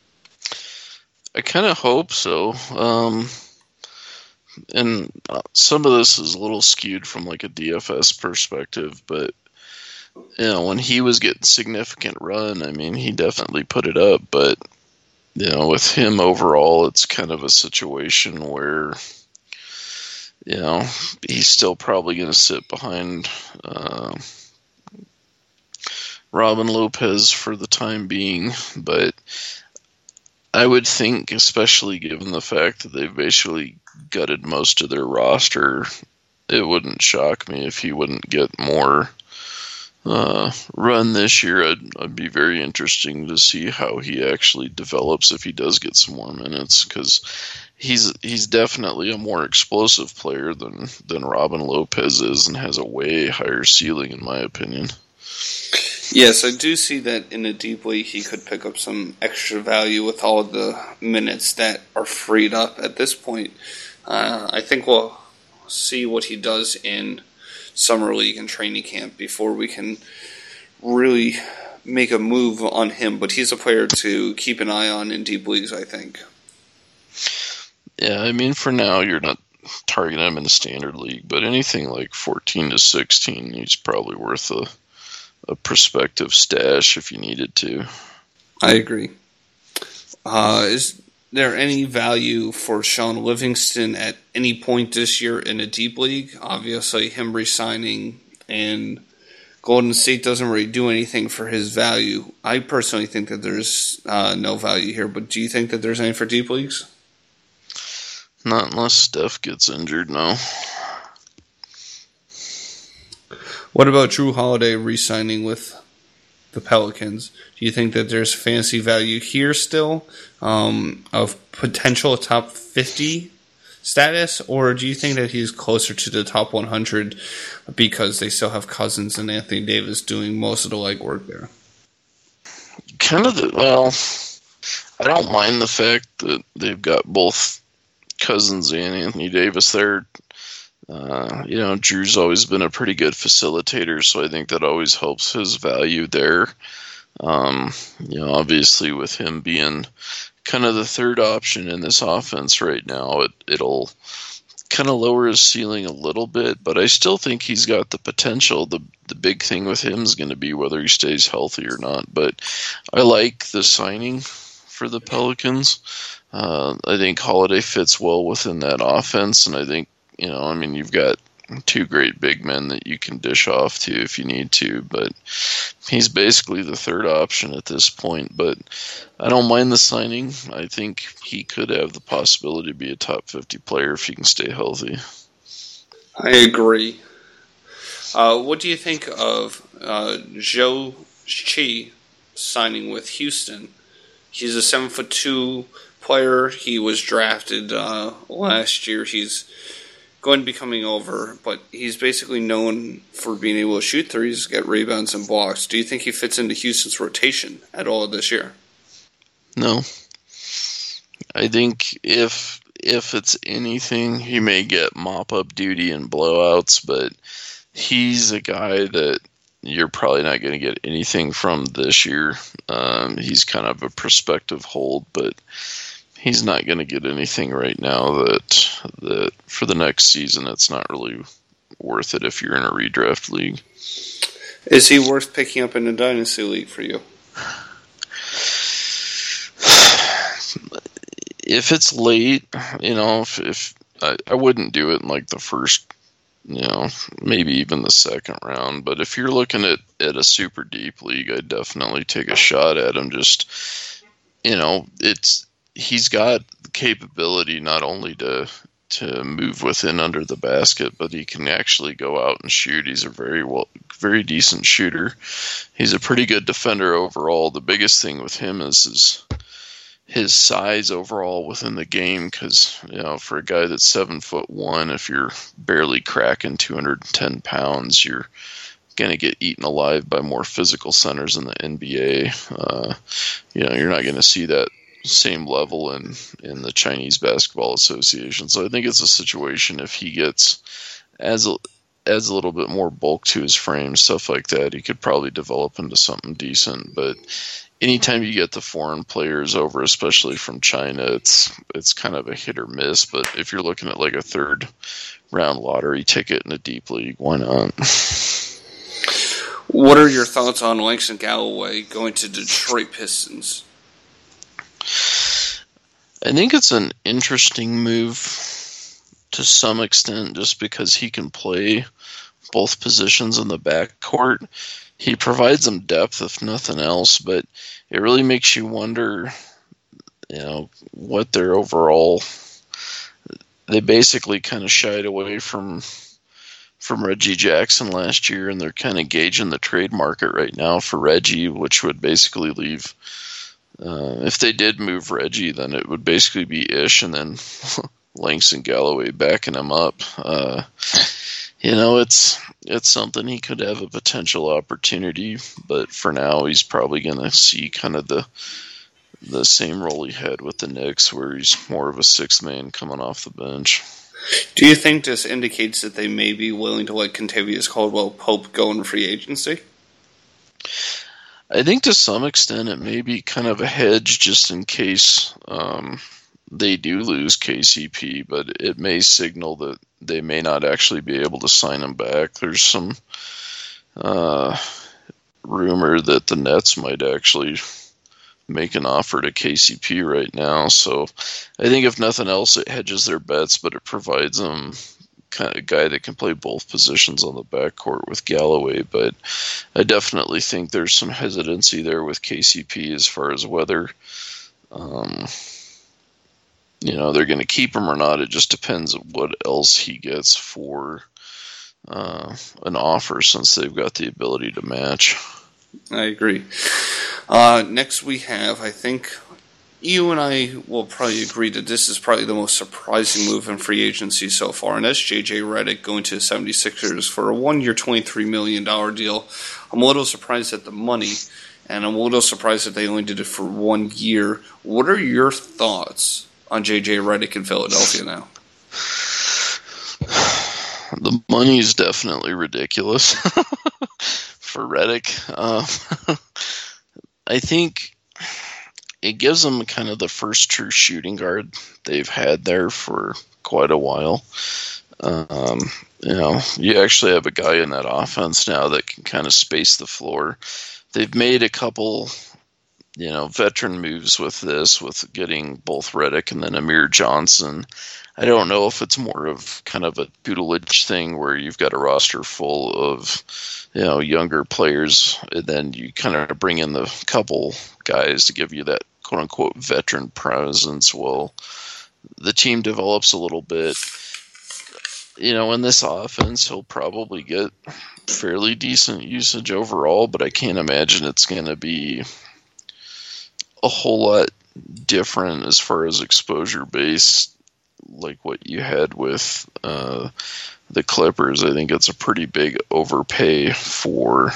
I kind of hope so. Um, and some of this is a little skewed from like a D F S perspective, but you know, when he was getting significant run, I mean, he definitely put it up, but you know, with him overall, it's kind of a situation where, you know, he's still probably going to sit behind uh, Robin Lopez for the time being, but I would think, especially given the fact that they've basically gutted most of their roster, it wouldn't shock me if he wouldn't get more uh, run this year. I'd, I'd be very interesting to see how he actually develops if he does get some more minutes, because he's he's definitely a more explosive player than, than Robin Lopez is, and has a way higher ceiling, in my opinion. Yes, I do see that in a deep league he could pick up some extra value with all of the minutes that are freed up at this point. Uh, I think we'll see what he does in summer league and training camp before we can really make a move on him. But he's a player to keep an eye on in deep leagues, I think. Yeah, I mean, for now you're not targeting him in the standard league, but anything like fourteen to sixteen, he's probably worth a a prospective stash if you needed to. I agree. Uh, is there any value for Sean Livingston at any point this year in a deep league? Obviously, him resigning and Golden State doesn't really do anything for his value. I personally think that there's uh, no value here, but do you think that there's any for deep leagues? Not unless Steph gets injured, no. What about Drew Holiday re-signing with the Pelicans? Do you think that there's fantasy value here still um, of potential top fifty status, or do you think that he's closer to the top one hundred because they still have Cousins and Anthony Davis doing most of the legwork there? Kind of the, well, I don't mind the fact that they've got both Cousins and Anthony Davis there. Uh, you know, Drew's always been a pretty good facilitator, so I think that always helps his value there. Um, you know, obviously with him being kind of the third option in this offense right now, it, it'll kind of lower his ceiling a little bit, but I still think he's got the potential. The the big thing with him is going to be whether he stays healthy or not, but I like the signing for the Pelicans. Uh, I think Holiday fits well within that offense, and I think, you know, I mean, you've got two great big men that you can dish off to if you need to, but he's basically the third option at this point. But I don't mind the signing. I think he could have the possibility to be a top fifty player if he can stay healthy. I agree. Uh, what do you think of uh, Joe Chi signing with Houston? He's a seven foot two player. He was drafted uh, last year. He's going to be coming over, but he's basically known for being able to shoot threes, get rebounds, and blocks. Do you think he fits into Houston's rotation at all this year? No. I think if if it's anything, he may get mop-up duty and blowouts, but he's a guy that you're probably not going to get anything from this year. Um, he's kind of a prospective hold, but he's not going to get anything right now that that for the next season. It's not really worth it if you're in a redraft league. Is he worth picking up in a dynasty league for you? If it's late, you know, if, if I, I wouldn't do it in like the first, you know, maybe even the second round. But if you're looking at, at a super deep league, I'd definitely take a shot at him. Just, you know, it's he's got the capability not only to to move within under the basket, but he can actually go out and shoot. He's a very well, very decent shooter. He's a pretty good defender overall. The biggest thing with him is his his size overall within the game, because, you know, for a guy that's seven foot one, if you're barely cracking two hundred ten pounds, you're going to get eaten alive by more physical centers in the N B A. Uh, you know, you're not going to see that same level in, in the Chinese Basketball Association. So I think it's a situation if he gets as a, adds a little bit more bulk to his frame, stuff like that, he could probably develop into something decent. But anytime you get the foreign players over, especially from China, it's it's kind of a hit or miss. But if you're looking at like a third round lottery ticket in a deep league, why not? What are your thoughts on Langston Galloway going to Detroit Pistons? I think it's an interesting move to some extent just because he can play both positions in the backcourt. He provides them depth, if nothing else, but it really makes you wonder, you know, what their overall... They basically kind of shied away from from Reggie Jackson last year, and they're kind of gauging the trade market right now for Reggie, which would basically leave... Uh, if they did move Reggie, then it would basically be Ish and then Langston Galloway backing him up. Uh, you know, it's it's something he could have a potential opportunity, but for now he's probably going to see kind of the the same role he had with the Knicks, where he's more of a sixth man coming off the bench. Do you think this indicates that they may be willing to let Kentavious Caldwell-Pope go in free agency? I think to some extent it may be kind of a hedge just in case um, they do lose K C P, but it may signal that they may not actually be able to sign him back. There's some uh, rumor that the Nets might actually make an offer to K C P right now. So I think if nothing else, it hedges their bets, but it provides them kind of a guy that can play both positions on the backcourt with Galloway. But I definitely think there's some hesitancy there with K C P as far as whether um, you know, they're going to keep him or not. It just depends on what else he gets for uh, an offer, since they've got the ability to match. I agree. Uh, next we have, I think, you and I will probably agree that this is probably the most surprising move in free agency so far, and that's J J Redick going to the seventy-sixers for a one-year, twenty-three million dollars deal. I'm a little surprised at the money, and I'm a little surprised that they only did it for one year. What are your thoughts on J J Redick in Philadelphia now? The money is definitely ridiculous for Redick. Uh, I think it gives them kind of the first true shooting guard they've had there for quite a while. Um, you know, you actually have a guy in that offense now that can kind of space the floor. They've made a couple, you know, veteran moves with this, with getting both Redick and then Amir Johnson. I don't know if it's more of kind of a tutelage thing where you've got a roster full of, you know, younger players, and then you kind of bring in the couple guys to give you that quote unquote veteran presence. Well, the team develops a little bit. You know, in this offense, he'll probably get fairly decent usage overall, but I can't imagine it's going to be a whole lot different as far as exposure base, like what you had with uh, the Clippers. I think it's a pretty big overpay for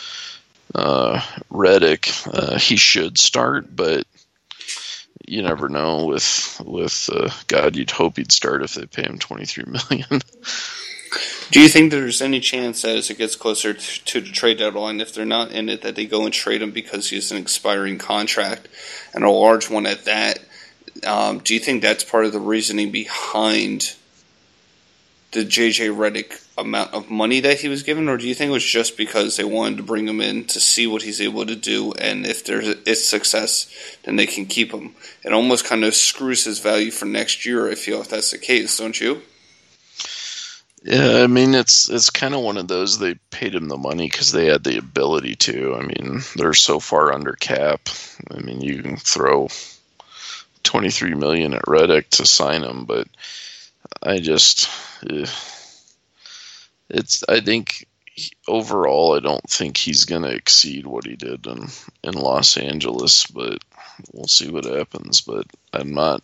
uh, Redick. Uh, he should start, but you never know. With with uh, God, you'd hope he'd start if they pay him twenty-three million dollars. Do you think there's any chance that as it gets closer to the trade deadline, if they're not in it, that they go and trade him because he's an expiring contract, and a large one at that? Um, do you think that's part of the reasoning behind the J J Redick amount of money that he was given, or do you think it was just because they wanted to bring him in to see what he's able to do, and if there's it's success, then they can keep him? It almost kind of screws his value for next year, I feel, if that's the case, don't you? Yeah, I mean, it's it's kind of one of those, they paid him the money because they had the ability to. I mean, they're so far under cap. I mean, you can throw twenty-three million dollars at Redick to sign him, but I just... Uh, It's. I think he, overall, I don't think he's going to exceed what he did in, in Los Angeles, but we'll see what happens. But I'm not.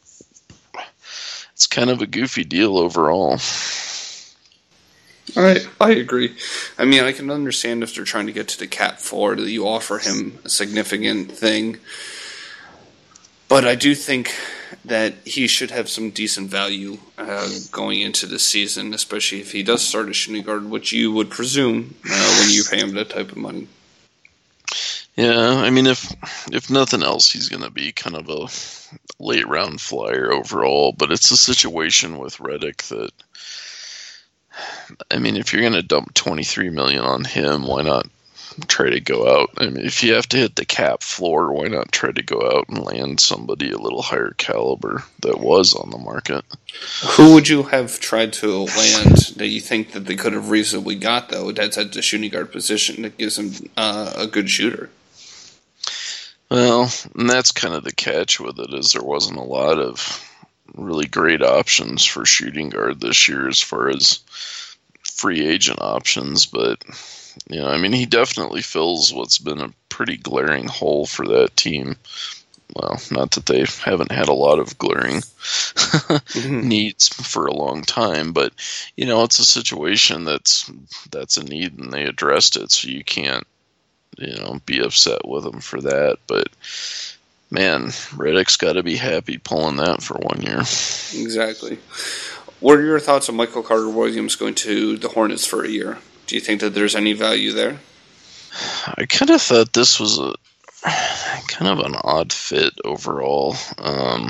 It's kind of a goofy deal overall. All right, I agree. I mean, I can understand if they're trying to get to the cap floor that you offer him a significant thing, but I do think that he should have some decent value uh, going into the season, especially if he does start a shooting guard, which you would presume uh, when you pay him that type of money. Yeah, I mean, if if nothing else, he's going to be kind of a late round flyer overall. But it's a situation with Redick that, I mean, if you're going to dump twenty-three million dollars on him, why not try to go out. I mean, if you have to hit the cap floor, why not try to go out and land somebody a little higher caliber that was on the market? Who would you have tried to land that you think that they could have reasonably got, though, that's at the shooting guard position that gives them uh, a good shooter? Well, and that's kind of the catch with it, is there wasn't a lot of really great options for shooting guard this year as far as free agent options, but you know, I mean, he definitely fills what's been a pretty glaring hole for that team. Well, not that they haven't had a lot of glaring mm-hmm. needs for a long time, but you know, it's a situation that's that's a need, and they addressed it, so you can't, you know, be upset with them for that. But man, Reddick's got to be happy pulling that for one year. Exactly. What are your thoughts on Michael Carter-Williams going to the Hornets for a year? Do you think that there's any value there? I kind of thought this was a kind of an odd fit overall. Um,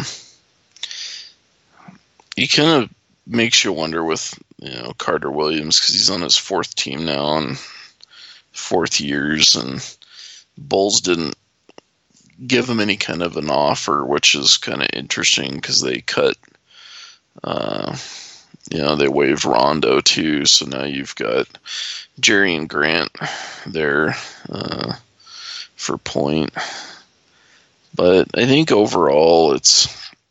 he kind of makes you wonder with, you know, Carter-Williams, because he's on his fourth team now and fourth years, and Bulls didn't give him any kind of an offer, which is kind of interesting because they cut. Uh, you know, they waived Rondo too, so now you've got Jerry and Grant there uh, for point. But I think overall, it's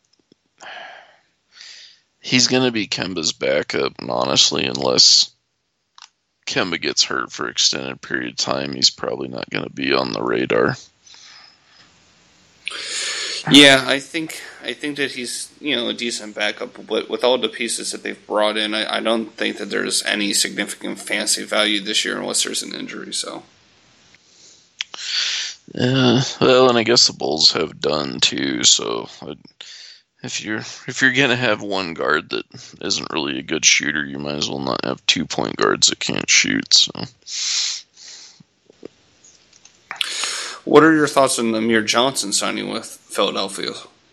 he's going to be Kemba's backup, and honestly, unless Kemba gets hurt for an extended period of time, he's probably not going to be on the radar. Yeah, I think I think that he's, you know, a decent backup, but with all the pieces that they've brought in, I, I don't think that there's any significant fancy value this year unless there's an injury. So, yeah, well, and I guess the Bulls have done too. So, if you're if you're gonna have one guard that isn't really a good shooter, you might as well not have two point guards that can't shoot. So. What are your thoughts on Amir Johnson signing with Philadelphia?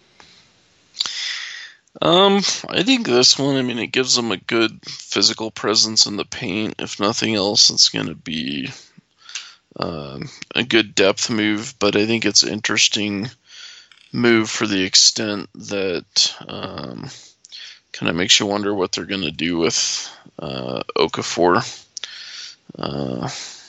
Um, I think this one, I mean, it gives them a good physical presence in the paint. If nothing else, it's going to be uh, a good depth move, but I think it's an interesting move for the extent that um, kind of makes you wonder what they're going to do with uh, Okafor. Uh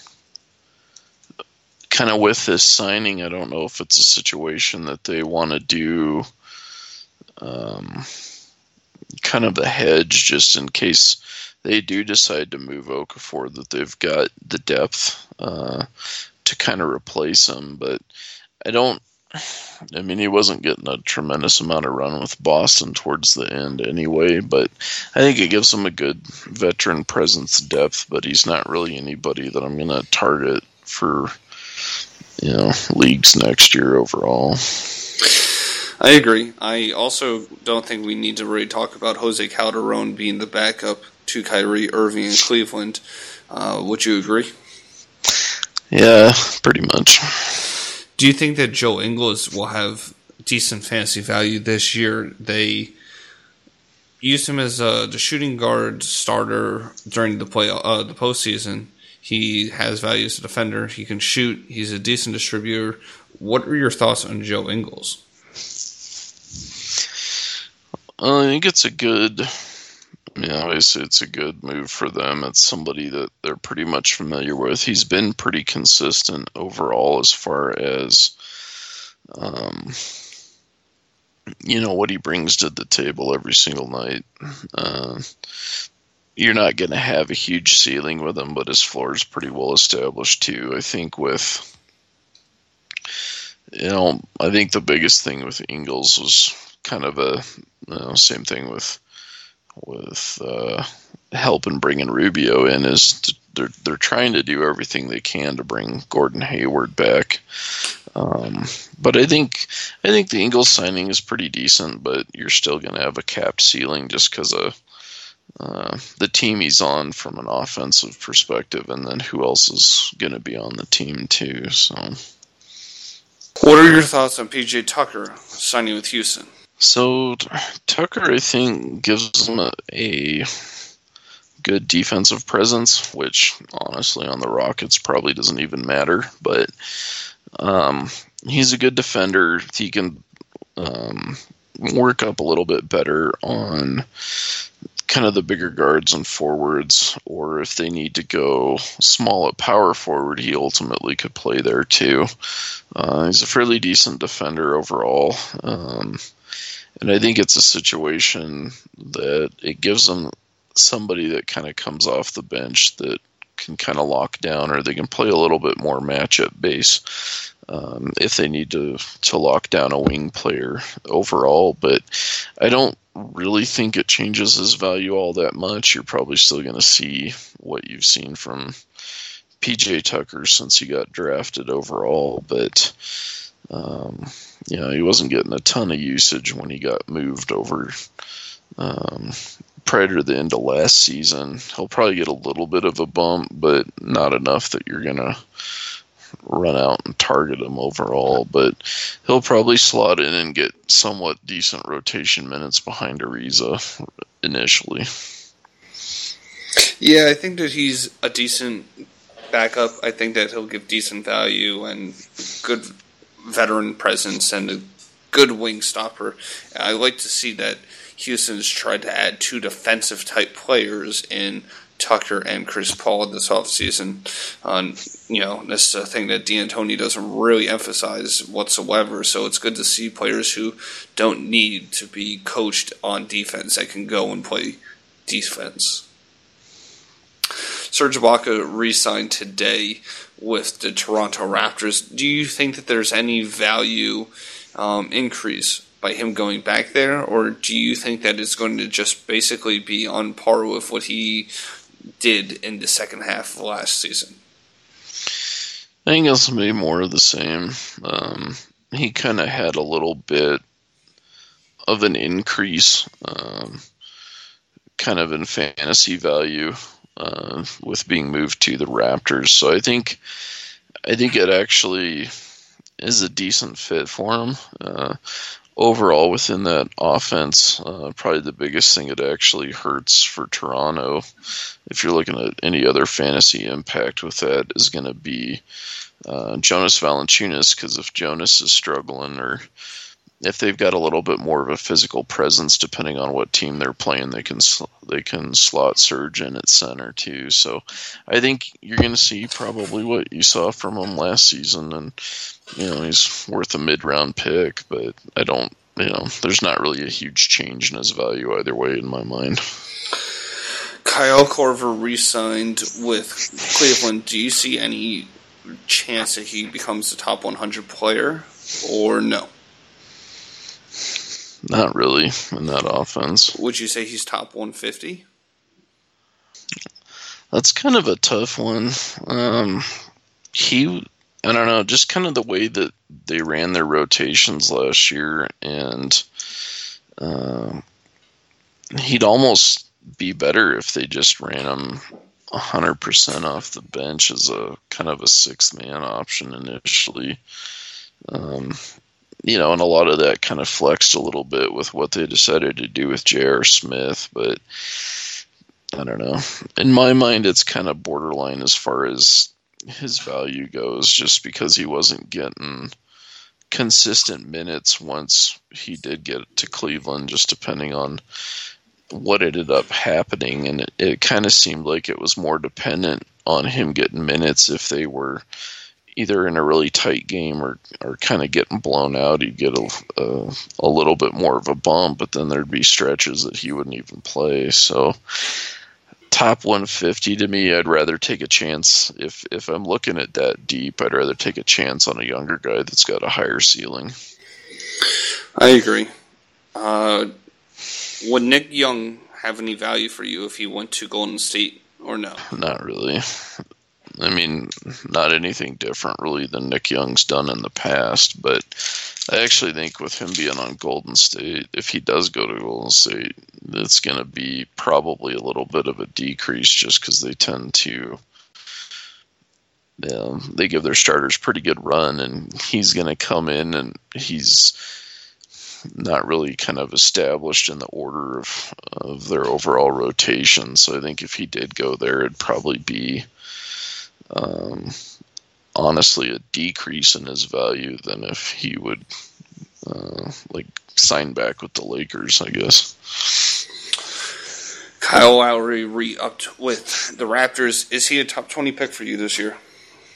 Kind of with this signing, I don't know if it's a situation that they want to do um, kind of a hedge just in case they do decide to move Okafor, that they've got the depth uh, to kind of replace him. But I don't, I mean, he wasn't getting a tremendous amount of run with Boston towards the end anyway, but I think it gives him a good veteran presence depth, but he's not really anybody that I'm going to target for, you know, leagues next year overall. I agree. I also don't think we need to really talk about Jose Calderon being the backup to Kyrie Irving in Cleveland. Uh, would you agree? Yeah, pretty much. Do you think that Joe Ingles will have decent fantasy value this year? They used him as uh, the shooting guard starter during the play uh, the postseason. He has value as a defender. He can shoot. He's a decent distributor. What are your thoughts on Joe Ingles? Uh, I think it's a good, I mean, obviously it's a good move for them. It's somebody that they're pretty much familiar with. He's been pretty consistent overall as far as, um, you know, what he brings to the table every single night. Uh, you're not going to have a huge ceiling with him, but his floor is pretty well established too. I think with, you know, I think the biggest thing with Ingles was kind of a, you know, same thing with with uh, helping bringing Rubio in, is to, they're they're trying to do everything they can to bring Gordon Hayward back. Um, but I think I think the Ingles signing is pretty decent, but you're still going to have a capped ceiling just because of uh, the team he's on from an offensive perspective, and then who else is going to be on the team too. So, what are your thoughts on P J Tucker signing with Houston? So Tucker, I think, gives them a, a good defensive presence, which honestly on the Rockets probably doesn't even matter. But um, he's a good defender. He can um, work up a little bit better on kind of the bigger guards and forwards, or if they need to go small at power forward, he ultimately could play there too. Uh, he's a fairly decent defender overall. Um, and I think it's a situation that it gives them somebody that kind of comes off the bench that can kind of lock down, or they can play a little bit more matchup base um, if they need to, to lock down a wing player overall. But I don't really think it changes his value all that much. You're probably still going to see what you've seen from P J Tucker since he got drafted overall, but um, you know, he wasn't getting a ton of usage when he got moved over um, prior to the end of last season. He'll probably get a little bit of a bump, but not enough that you're going to run out and target him overall. But he'll probably slot in and get somewhat decent rotation minutes behind Ariza initially. Yeah, I think that he's a decent backup. I think that he'll give decent value and good veteran presence and a good wing stopper. I like to see that Houston's tried to add two defensive type players in Tucker and Chris Paul this offseason. Um, you know, this is a thing that D'Antoni doesn't really emphasize whatsoever, so it's good to see players who don't need to be coached on defense that can go and play defense. Serge Ibaka re-signed today with the Toronto Raptors. Do you think that there's any value um, increase by him going back there, or do you think that it's going to just basically be on par with what he did in the second half of last season? I think it's going to be more of the same. Um, he kind of had a little bit of an increase, um, kind of in fantasy value, uh, with being moved to the Raptors. So I think, I think it actually is a decent fit for him. Uh, overall, within that offense, uh, probably the biggest thing it actually hurts for Toronto, if you're looking at any other fantasy impact with that, is going to be uh, Jonas Valanciunas, because if Jonas is struggling, or if they've got a little bit more of a physical presence, depending on what team they're playing, they can sl- they can slot Serge in at center too. So I think you're going to see probably what you saw from him last season, and you know, he's worth a mid-round pick, but I don't, you know, there's not really a huge change in his value either way in my mind. Kyle Korver re-signed with Cleveland. Do you see any chance that he becomes the top one hundred player, or no? Not really in that offense. Would you say he's top one fifty? That's kind of a tough one. Um, he, I don't know, just kind of the way that they ran their rotations last year, and uh, he'd almost be better if they just ran him one hundred percent off the bench as a kind of a sixth-man option initially. Um, you know, and a lot of that kind of flexed a little bit with what they decided to do with J R. Smith, but I don't know. In my mind, it's kind of borderline as far as his value goes, just because he wasn't getting consistent minutes once he did get to Cleveland, just depending on what ended up happening. And it, it kind of seemed like it was more dependent on him getting minutes if they were either in a really tight game or, or kind of getting blown out. He'd get a, a, a little bit more of a bump, but then there'd be stretches that he wouldn't even play. So top one fifty to me, I'd rather take a chance. If if I'm looking at that deep, I'd rather take a chance on a younger guy that's got a higher ceiling. I agree. Uh, would Nick Young have any value for you if he went to Golden State, or no? Not really. I mean, not anything different really than Nick Young's done in the past, but I actually think with him being on Golden State, if he does go to Golden State, it's going to be probably a little bit of a decrease just because they tend to, you know, they give their starters pretty good run, and he's going to come in and he's not really kind of established in the order of, of their overall rotation. So I think if he did go there, it'd probably be um, honestly a decrease in his value than if he would uh, like sign back with the Lakers, I guess. Kyle Lowry re-upped with the Raptors. Is he a top twenty pick for you this year?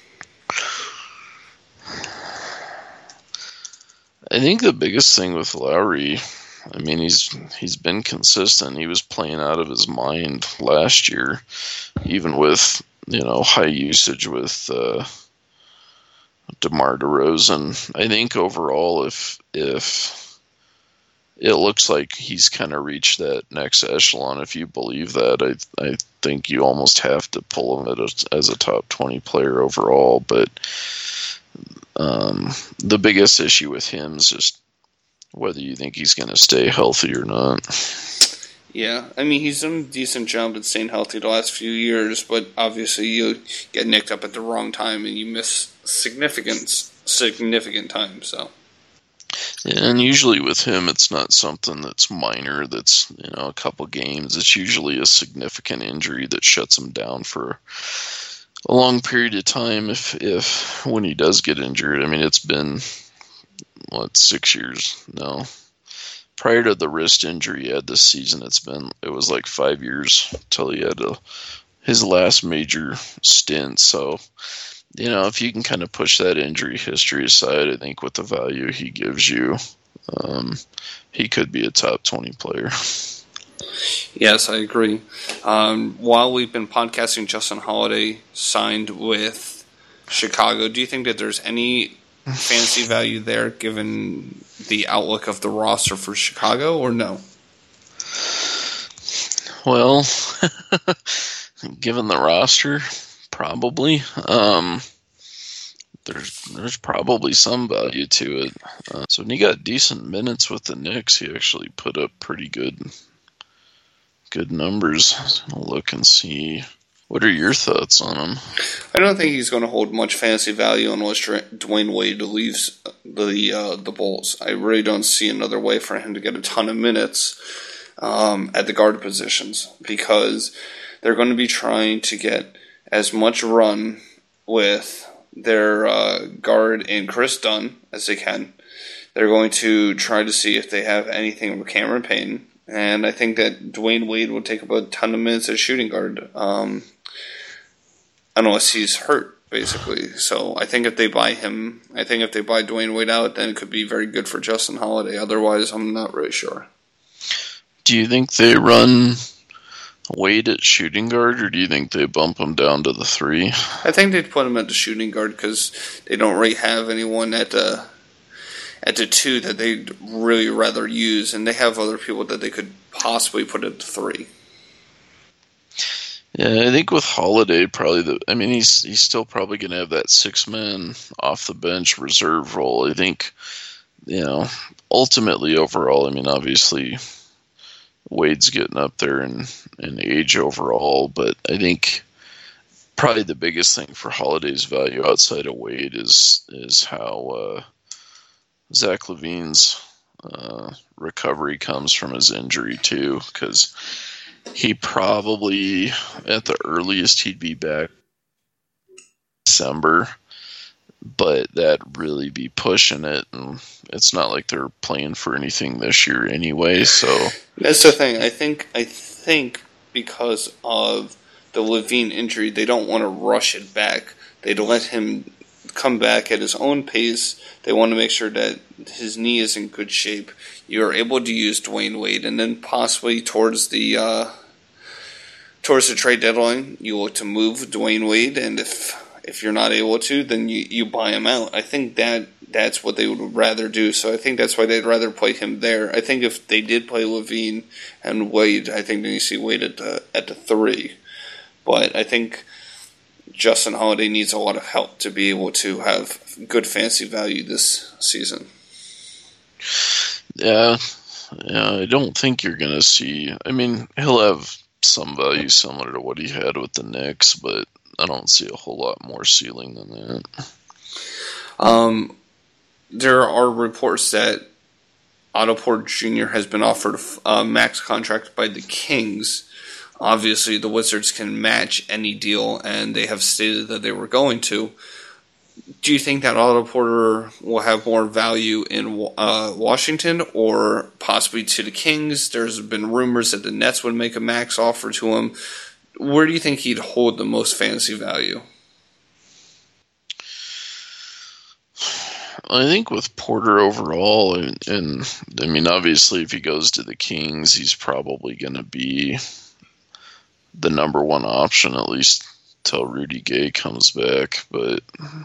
I think the biggest thing with Lowry, I mean, he's he's been consistent. He was playing out of his mind last year, even with, you know, high usage with uh, DeMar DeRozan. I think overall, if if it looks like he's kind of reached that next echelon, if you believe that, I I think you almost have to pull him as a, as a top twenty player overall. But Um, the biggest issue with him is just whether you think he's going to stay healthy or not. Yeah, I mean, he's done a decent job at staying healthy the last few years, but obviously you get nicked up at the wrong time and you miss significant, significant time, so. And usually with him, it's not something that's minor, that's, you know, a couple games. It's usually a significant injury that shuts him down for a long period of time if if when he does get injured. I mean, it's been what, six years now. Prior to the wrist injury he had this season, it's been it was like five years till he had a, his last major stint. So, you know, if you can kind of push that injury history aside, I think with the value he gives you, um, he could be a top twenty player. Yes, I agree. Um, while we've been podcasting, Justin Holiday signed with Chicago. Do you think that there's any fantasy value there given the outlook of the roster for Chicago, or no? Well, given the roster, probably. Um, there's there's probably some value to it. Uh, so when he got decent minutes with the Knicks, he actually put up pretty good good numbers. I'll look and see. What are your thoughts on him? I don't think he's going to hold much fantasy value unless Dwayne Wade leaves the uh, the Bulls. I really don't see another way for him to get a ton of minutes um, at the guard positions, because they're going to be trying to get as much run with their uh, guard in Chris Dunn as they can. They're going to try to see if they have anything with Cameron Payne. And I think that Dwayne Wade will take up a ton of minutes as shooting guard, um, unless he's hurt, basically. So I think if they buy him, I think if they buy Dwayne Wade out, then it could be very good for Justin Holiday. Otherwise, I'm not really sure. Do you think they run Wade at shooting guard, or do you think they bump him down to the three? I think they'd put him at the shooting guard because they don't really have anyone at the at the two that they'd really rather use, and they have other people that they could possibly put at the three. Yeah, I think with Holiday, probably the. I mean, he's he's still probably going to have that six man off the bench reserve role. I think, you know, ultimately overall, I mean, obviously Wade's getting up there in in age overall, but I think probably the biggest thing for Holiday's value outside of Wade is is how uh, Zach LaVine's uh, recovery comes from his injury too, because he probably at the earliest he'd be back December, but that'd really be pushing it, and it's not like they're playing for anything this year anyway. So that's the thing. I think I think because of the LaVine injury, they don't want to rush it back. They'd let him come back at his own pace. They want to make sure that his knee is in good shape. You're able to use Dwayne Wade, and then possibly towards the uh, towards the trade deadline, you look to move Dwayne Wade, and if if you're not able to, then you, you buy him out. I think that that's what they would rather do. So I think that's why they'd rather play him there. I think if they did play LaVine and Wade, I think then you see Wade at the at the three. But I think Justin Holiday needs a lot of help to be able to have good fantasy value this season. Yeah, yeah, I don't think you're going to see. I mean, he'll have some value similar to what he had with the Knicks, but I don't see a whole lot more ceiling than that. Um, there are reports that Otto Porter Junior has been offered a max contract by the Kings. Obviously, the Wizards can match any deal, and they have stated that they were going to. Do you think that Otto Porter will have more value in uh, Washington or possibly to the Kings? There's been rumors that the Nets would make a max offer to him. Where do you think he'd hold the most fantasy value? I think with Porter overall, and, and I mean, obviously, if he goes to the Kings, he's probably going to be the number one option, at least till Rudy Gay comes back. But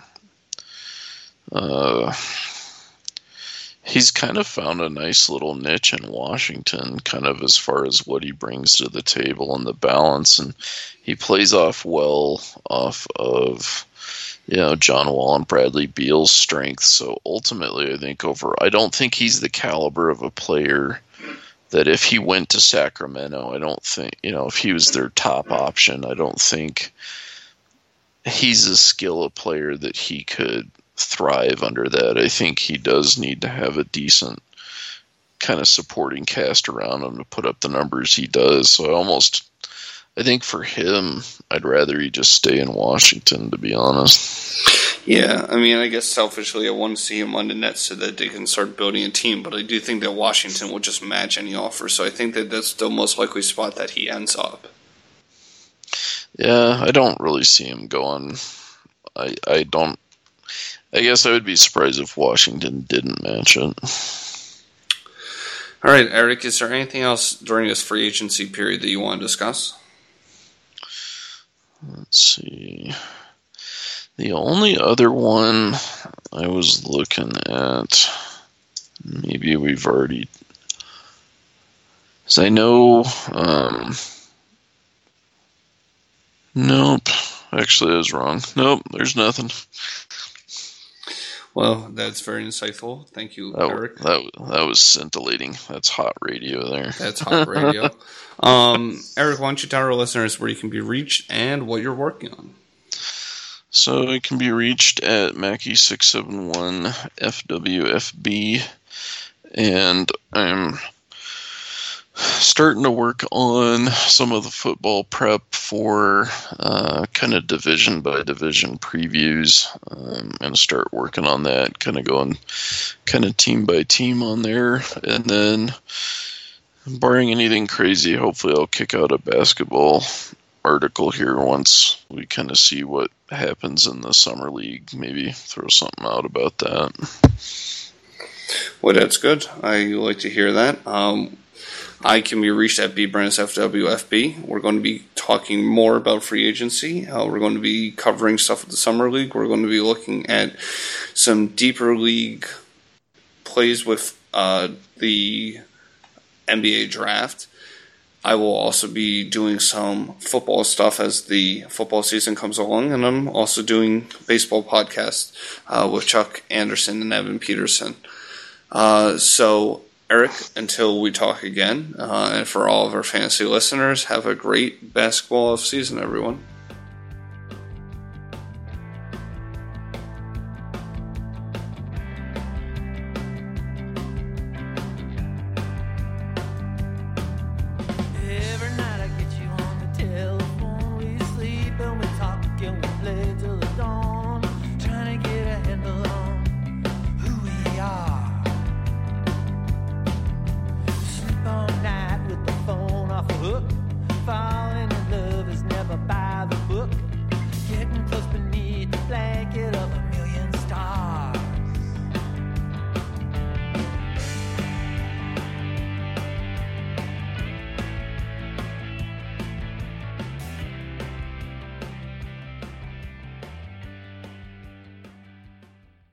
uh, he's kind of found a nice little niche in Washington, kind of as far as what he brings to the table and the balance. And he plays off well off of, you know, John Wall and Bradley Beal's strength. So ultimately, I think over, I don't think he's the caliber of a player that if he went to Sacramento, I don't think, you know, if he was their top option, I don't think he's a skill of player that he could thrive under that. I think he does need to have a decent kind of supporting cast around him to put up the numbers he does. So I almost, I think for him, I'd rather he just stay in Washington, to be honest. Yeah, I mean, I guess selfishly I want to see him on the Nets so that they can start building a team, but I do think that Washington will just match any offer, so I think that that's the most likely spot that he ends up. Yeah, I don't really see him going. I I don't. I guess I would be surprised if Washington didn't match it. All right, Eric, is there anything else during this free agency period that you want to discuss? Let's see. The only other one I was looking at, maybe we've already, because I know, um, nope, actually I was wrong. Nope, there's nothing. Well, that's very insightful. Thank you, that, Eric. That, that was scintillating. That's hot radio there. That's hot radio. um, Eric, why don't you tell our listeners where you can be reached and what you're working on? So it can be reached at Mackie six seven one F W F B, and I'm starting to work on some of the football prep for uh, kind of division by division previews. Um, I'm going to start working on that, kind of going kind of team by team on there, and then barring anything crazy, hopefully I'll kick out a basketball article here once we kind of see what happens in the summer league. Maybe throw something out about that. Well, that's good. I like to hear that. Um, I can be reached at B Brands F W F B. We're going to be talking more about free agency. Uh, we're going to be covering stuff with the summer league. We're going to be looking at some deeper league plays with uh, the N B A draft. I will also be doing some football stuff as the football season comes along, and I'm also doing baseball podcast uh, with Chuck Anderson and Evan Peterson. Uh, so, Eric, until we talk again, uh, and for all of our fantasy listeners, have a great basketball season, everyone.